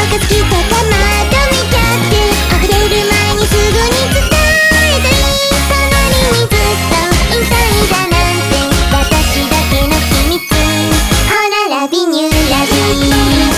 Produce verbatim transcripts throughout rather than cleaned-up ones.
か好きとかまとめちゃって溢れる前にすぐに伝えたい隣にずっといたいだなんて私だけの秘密ほらラビニューラビー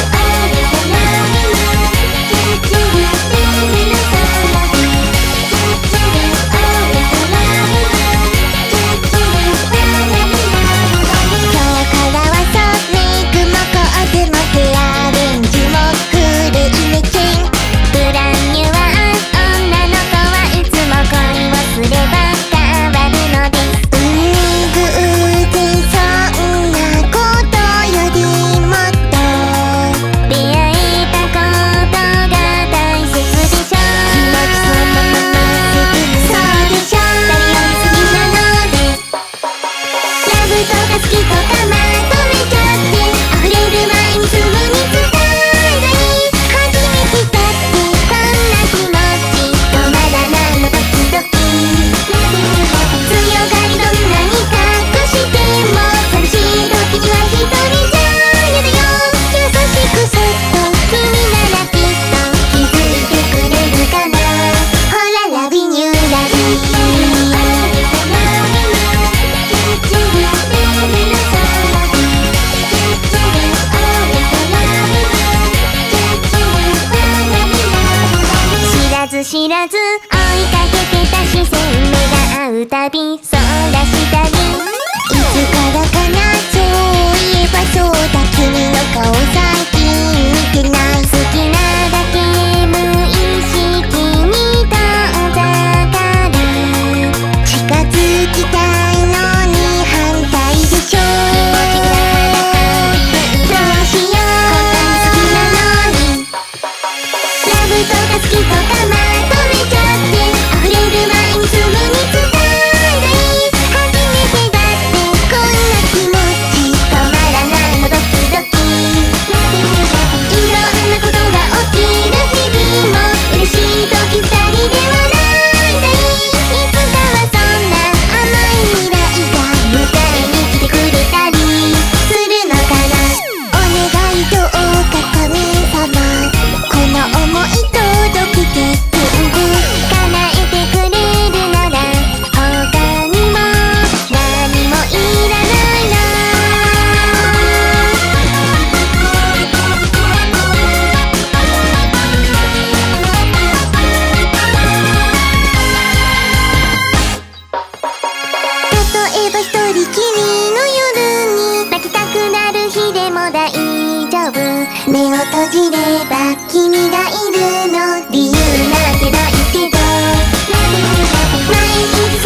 知らず追いかけてた視線目が合うたびそらしたりいつからかなそういえばそうだ君の顔最近見てない好きなだけ無意識に遠ざかる近づきたいのに反対でしょどうしようこんなに好きなのにラブとか好きとかま目を閉じれば君がいるの理由なんてないけど毎日